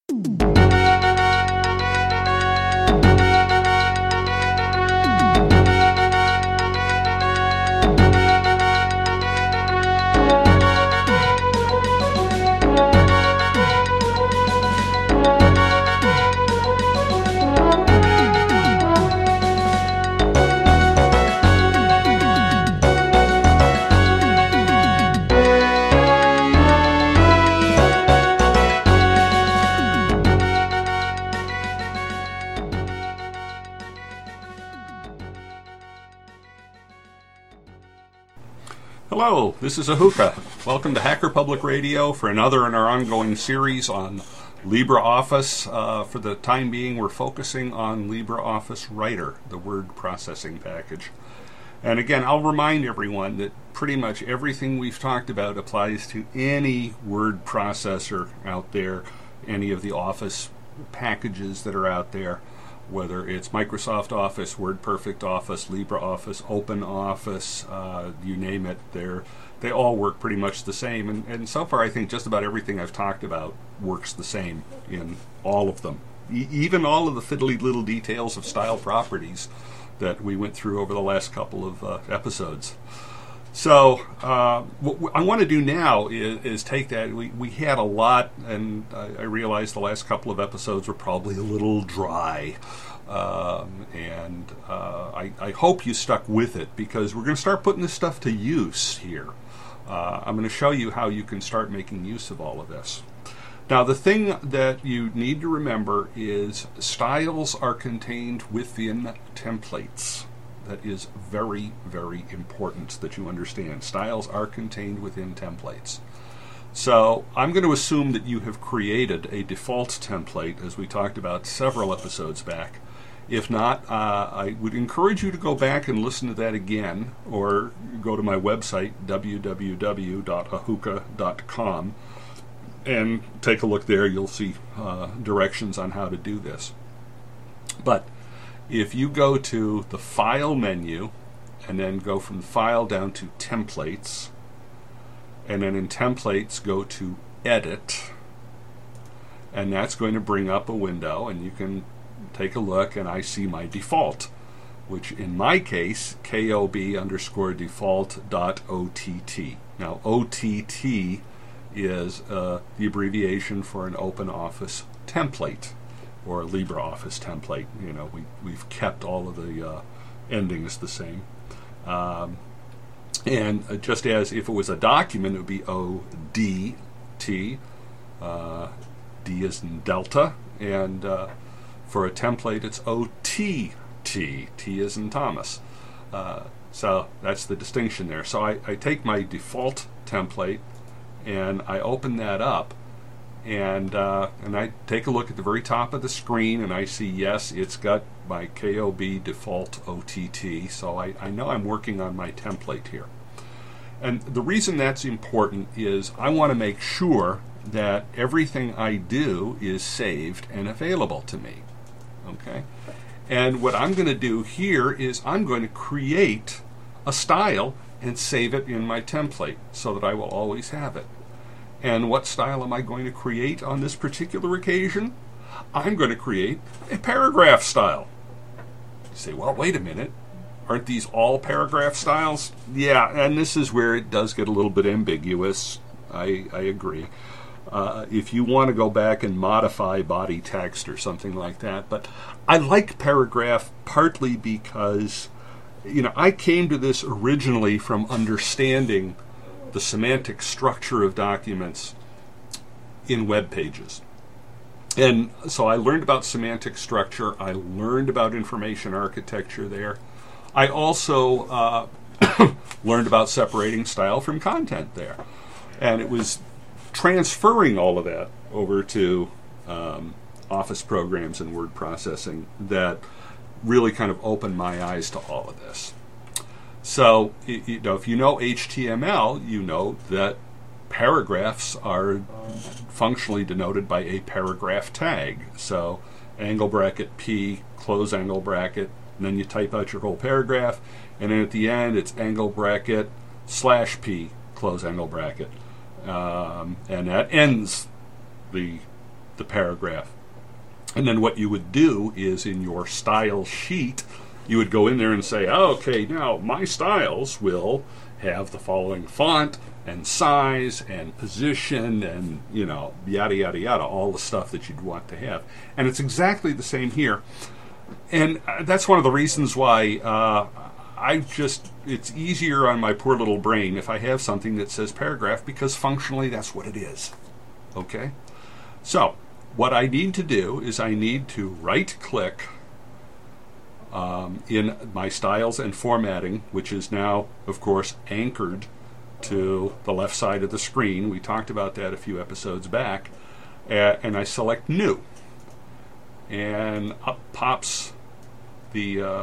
Hello, this is Ahuka. Welcome to Hacker Public Radio for another in our ongoing series on LibreOffice. For the time being, we're focusing on LibreOffice Writer, the word processing package. And again, I'll remind everyone that pretty much everything we've talked about applies to any word processor out there, any of the Office packages that are out there, whether it's Microsoft Office, WordPerfect Office, LibreOffice, OpenOffice, you name it, they all work pretty much the same. And so far, I think just about everything I've talked about works the same in all of them. Even all of the fiddly little details of style properties that we went through over the last couple of episodes. So what I want to do now is take that. We had a lot, and I realized the last couple of episodes were probably a little dry. I hope you stuck with it, because we're going to start putting this stuff to use here. I'm going to show you how you can start making use of all of this. Now, the thing that you need to remember is styles are contained within templates. That is very, very important that you understand. Styles are contained within templates. So I'm going to assume that you have created a default template, as we talked about several episodes back. If not, I would encourage you to go back and listen to that again, or go to my website, www.ahuka.com, and take a look there. You'll see directions on how to do this. But if you go to the File menu, and then go from File down to Templates, and then in Templates go to Edit, and that's going to bring up a window, and you can take a look, and I see my default, which in my case, KOB_default.OTT. Now, OTT is the abbreviation for an OpenOffice template, or a LibreOffice template. You know, we've kept all of the endings the same. And just as if it was a document, it would be ODT. D is in Delta. And for a template, it's OTT. T is in Thomas. So that's the distinction there. So I take my default template, and I open that up. And I take a look at the very top of the screen, and I see, yes, it's got my KOB default OTT, so I know I'm working on my template here. And the reason that's important is I want to make sure that everything I do is saved and available to me. Okay? And what I'm going to do here is I'm going to create a style and save it in my template so that I will always have it. And what style am I going to create on this particular occasion? I'm going to create a paragraph style. You say, well, wait a minute. Aren't these all paragraph styles? Yeah, and this is where it does get a little bit ambiguous. I agree. If you want to go back and modify body text or something like that. But I like paragraph partly because, I came to this originally from understanding the semantic structure of documents in web pages. And so I learned about semantic structure. I learned about information architecture there. I also learned about separating style from content there. And it was transferring all of that over to Office programs and word processing that really kind of opened my eyes to all of this. So, if you know HTML, you know that paragraphs are functionally denoted by a paragraph tag. So, angle bracket P, close angle bracket, and then you type out your whole paragraph, and then at the end it's angle bracket /P, close angle bracket. And that ends the the paragraph. And then what you would do is in your style sheet, you would go in there and say, okay, now my styles will have the following font and size and position and, yada, yada, yada, all the stuff that you'd want to have. And it's exactly the same here. And that's one of the reasons why it's easier on my poor little brain if I have something that says paragraph, because functionally that's what it is. Okay? So, what I need to do is I need to right-click in my styles and formatting, which is now, of course, anchored to the left side of the screen. We talked about that a few episodes back. And I select New. And up pops the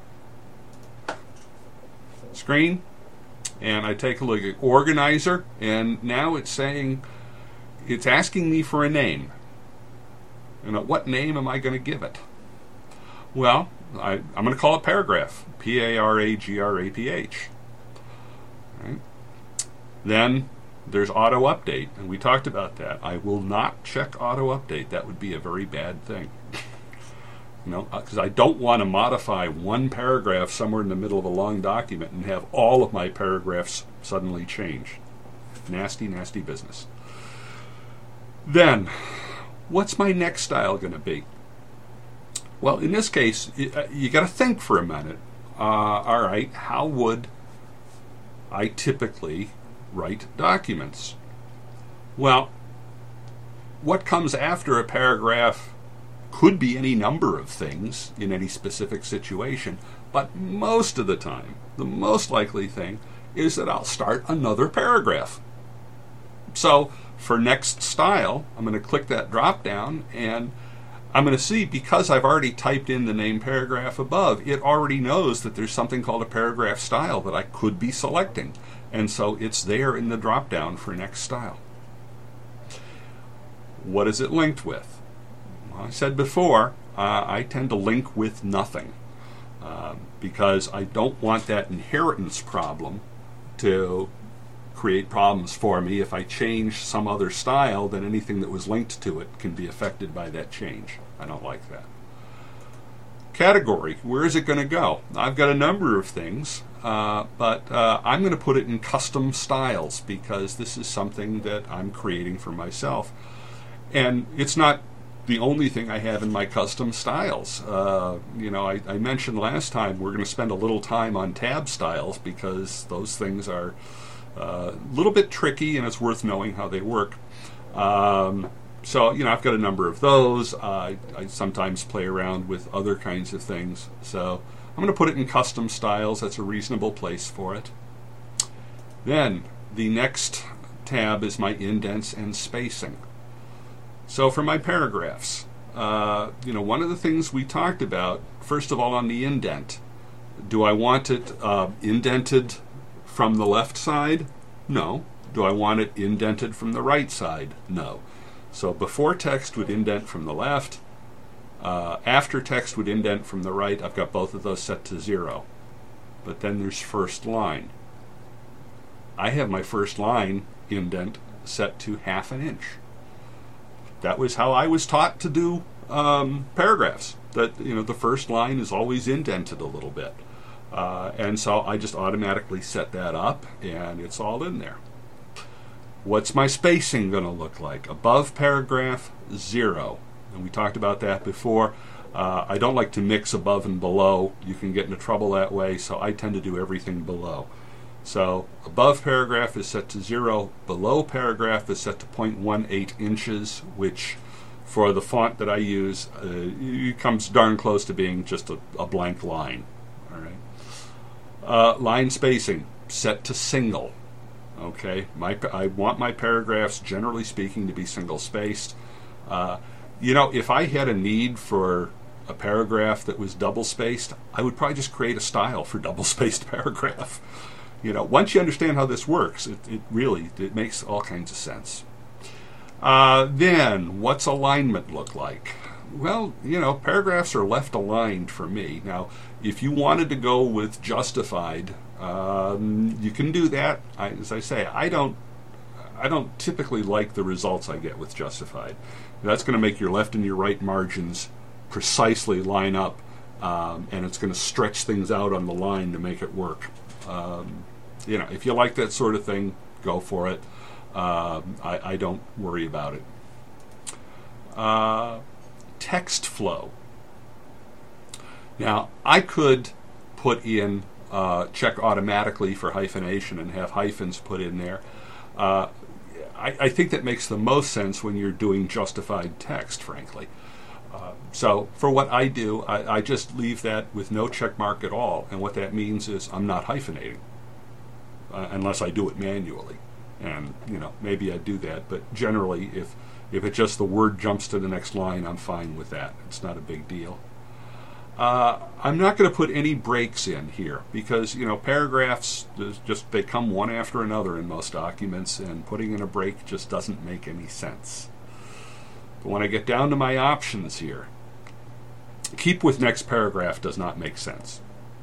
screen. And I take a look at Organizer. And now it's asking me for a name. And what name am I going to give it? Well, I'm going to call it Paragraph. Paragraph. Right. Then there's Auto Update, and we talked about that. I will not check Auto Update. That would be a very bad thing. Because I don't want to modify one paragraph somewhere in the middle of a long document and have all of my paragraphs suddenly change. Nasty, nasty business. Then, what's my next style going to be? Well, in this case, you got to think for a minute. All right, how would I typically write documents? Well, what comes after a paragraph could be any number of things in any specific situation, but most of the time, the most likely thing is that I'll start another paragraph. So, for next style, I'm going to click that drop down, and I'm going to see, because I've already typed in the name paragraph above, it already knows that there's something called a paragraph style that I could be selecting. And so it's there in the drop down for next style. What is it linked with? Well, I said before, I tend to link with nothing because I don't want that inheritance problem to create problems for me. If I change some other style, then anything that was linked to it can be affected by that change. I don't like that. Category, where is it going to go? I've got a number of things, but I'm going to put it in custom styles because this is something that I'm creating for myself. And it's not the only thing I have in my custom styles. I mentioned last time we're going to spend a little time on tab styles because those things are a little bit tricky and it's worth knowing how they work. So, I've got a number of those. I sometimes play around with other kinds of things. So I'm going to put it in custom styles. That's a reasonable place for it. Then the next tab is my indents and spacing. So for my paragraphs, one of the things we talked about, first of all, on the indent, do I want it indented from the left side? No. Do I want it indented from the right side? No. So before text would indent from the left, after text would indent from the right. I've got both of those set to 0. But then there's first line. I have my first line indent set to 1/2 inch. That was how I was taught to do paragraphs. That the first line is always indented a little bit. And so I just automatically set that up, and it's all in there. What's my spacing going to look like? Above paragraph, 0. And we talked about that before. I don't like to mix above and below. You can get into trouble that way, so I tend to do everything below. So above paragraph is set to 0. Below paragraph is set to 0.18 inches, which for the font that I use, it comes darn close to being just a blank line. All right. Line spacing set to single. Okay, I want my paragraphs, generally speaking, to be single-spaced. If I had a need for a paragraph that was double-spaced, I would probably just create a style for double-spaced paragraph. Once you understand how this works, it makes all kinds of sense. Then, what's alignment look like? Well, paragraphs are left aligned for me. Now, if you wanted to go with justified, you can do that. As I say, I don't I don't typically like the results I get with Justified. That's going to make your left and your right margins precisely line up, and it's going to stretch things out on the line to make it work. If you like that sort of thing, go for it. I don't worry about it. Text flow. Now, I could put in check automatically for hyphenation and have hyphens put in there. I think that makes the most sense when you're doing justified text, frankly. So for what I do, I just leave that with no check mark at all. And what that means is I'm not hyphenating unless I do it manually. And, maybe I do that. But generally, if it's just the word jumps to the next line, I'm fine with that. It's not a big deal. I'm not going to put any breaks in here because, paragraphs, they come one after another in most documents, and putting in a break just doesn't make any sense. But when I get down to my options here, keep with next paragraph does not make sense.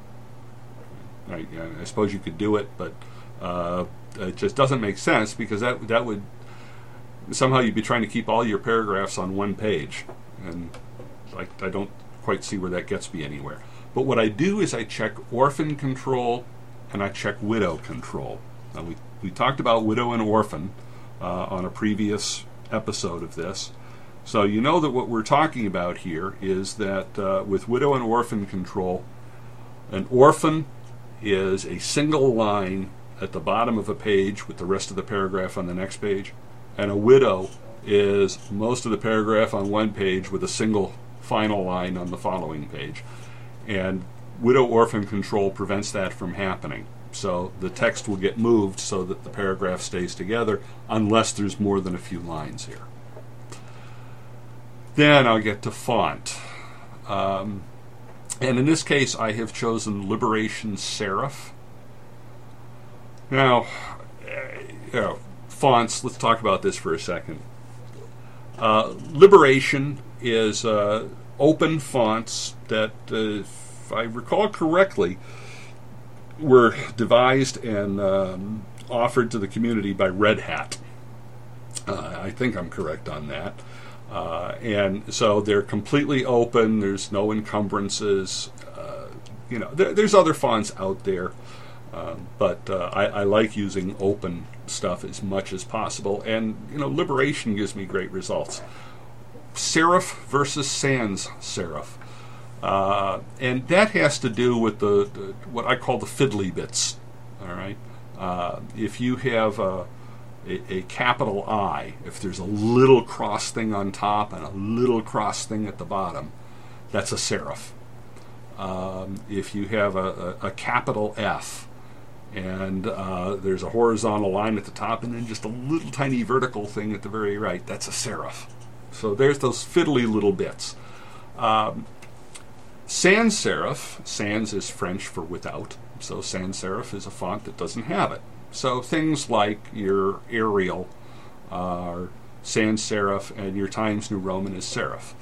I suppose you could do it, but it just doesn't make sense because that would somehow you'd be trying to keep all your paragraphs on one page, and I don't quite see where that gets me anywhere. But what I do is I check orphan control and I check widow control. Now we talked about widow and orphan on a previous episode of this. So you know that what we're talking about here is that with widow and orphan control, an orphan is a single line at the bottom of a page with the rest of the paragraph on the next page, and a widow is most of the paragraph on one page with a single final line on the following page. And widow-orphan control prevents that from happening. So the text will get moved so that the paragraph stays together unless there's more than a few lines here. Then I'll get to font. And in this case, I have chosen Liberation Serif. Now, fonts, let's talk about this for a second. Liberation is open fonts that, if I recall correctly, were devised and offered to the community by Red Hat. I think I'm correct on that. And so they're completely open. There's no encumbrances. There's other fonts out there, but I like using open stuff as much as possible. And Liberation gives me great results. Serif versus sans serif. And that has to do with the what I call the fiddly bits. All right. If you have a capital I, if there's a little cross thing on top and a little cross thing at the bottom, that's a serif. If you have a capital F and there's a horizontal line at the top and then just a little tiny vertical thing at the very right, that's a serif. So there's those fiddly little bits. Sans serif, sans is French for without, so sans serif is a font that doesn't have it. So things like your Arial are sans serif and your Times New Roman is serif.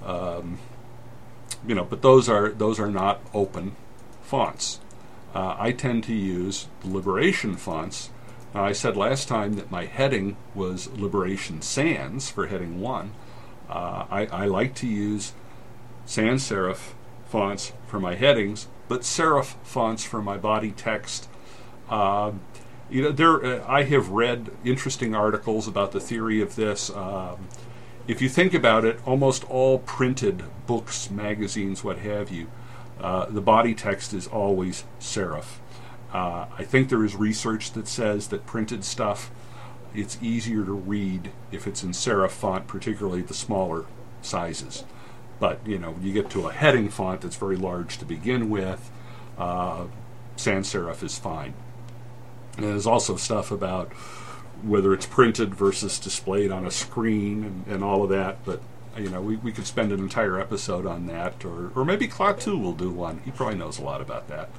But those are not open fonts. I tend to use the Liberation fonts. I said last time that my heading was Liberation Sans for heading 1. I like to use sans serif fonts for my headings, but serif fonts for my body text. I have read interesting articles about the theory of this. If you think about it, almost all printed books, magazines, what have you, the body text is always serif. I think there is research that says that printed stuff, it's easier to read if it's in serif font, particularly the smaller sizes. But, you get to a heading font that's very large to begin with, sans serif is fine. And there's also stuff about whether it's printed versus displayed on a screen and all of that, but we could spend an entire episode on that, or maybe Klaatu will do one. He probably knows a lot about that.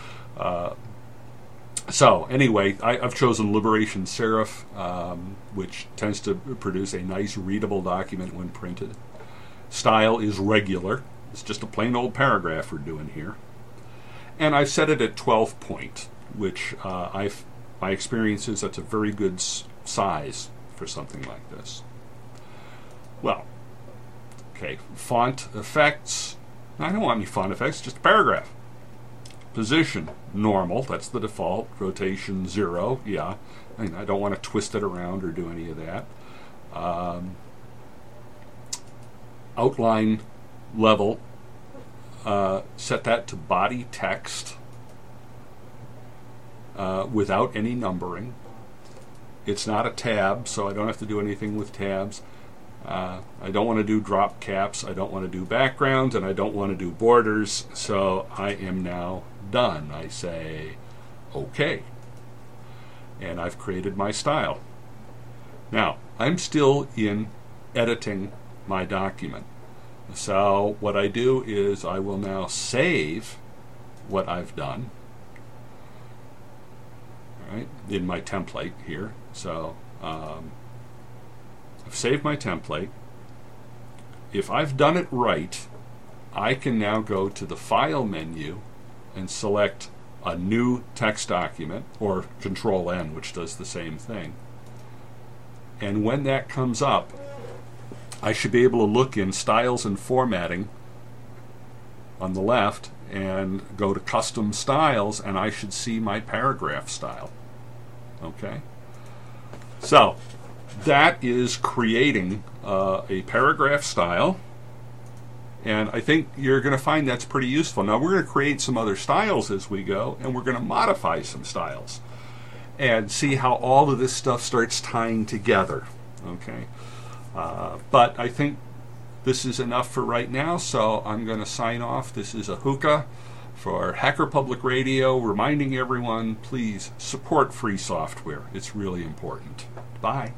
So anyway, I've chosen Liberation Serif, which tends to produce a nice readable document when printed. Style is regular. It's just a plain old paragraph we're doing here. And I've set it at 12 point, which my experience is that's a very good size for something like this. Well, okay, font effects. I don't want any font effects, just a paragraph. Position, normal, that's the default. Rotation, 0, yeah. I don't want to twist it around or do any of that. Outline level, set that to body text without any numbering. It's not a tab, so I don't have to do anything with tabs. I don't want to do drop caps, I don't want to do backgrounds, and I don't want to do borders, so I am now done. I say OK. And I've created my style. Now, I'm still in editing my document. So what I do is I will now save what I've done, right, in my template here. So I've saved my template. If I've done it right, I can now go to the File menu and select a new text document, or Control-N, which does the same thing. And when that comes up, I should be able to look in Styles and Formatting on the left and go to Custom Styles, and I should see my paragraph style. Okay? So, that is creating a paragraph style, and I think you're going to find that's pretty useful. Now, we're going to create some other styles as we go, and we're going to modify some styles and see how all of this stuff starts tying together. Okay? But I think this is enough for right now, so I'm going to sign off. This is Ahuka for Hacker Public Radio, reminding everyone, please support free software. It's really important. Bye.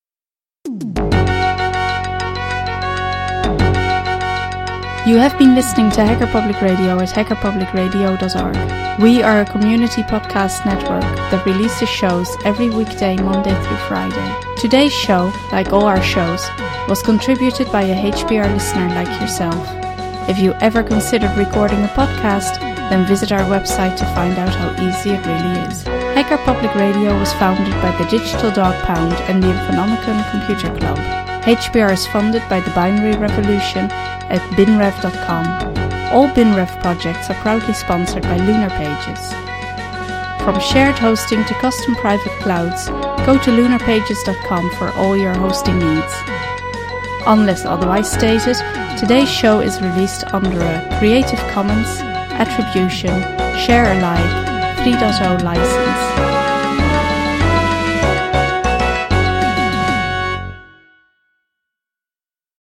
You have been listening to Hacker Public Radio at hackerpublicradio.org. We are a community podcast network that releases shows every weekday, Monday through Friday. Today's show, like all our shows, was contributed by a HPR listener like yourself. If you ever considered recording a podcast, then visit our website to find out how easy it really is. Hacker Public Radio was founded by the Digital Dog Pound and the Infonomicon Computer Club. HPR is funded by the Binary Revolution at binrev.com. All BinRev projects are proudly sponsored by Lunar Pages. From shared hosting to custom private clouds, go to lunarpages.com for all your hosting needs. Unless otherwise stated, today's show is released under a Creative Commons Attribution Share Alike 3.0 license.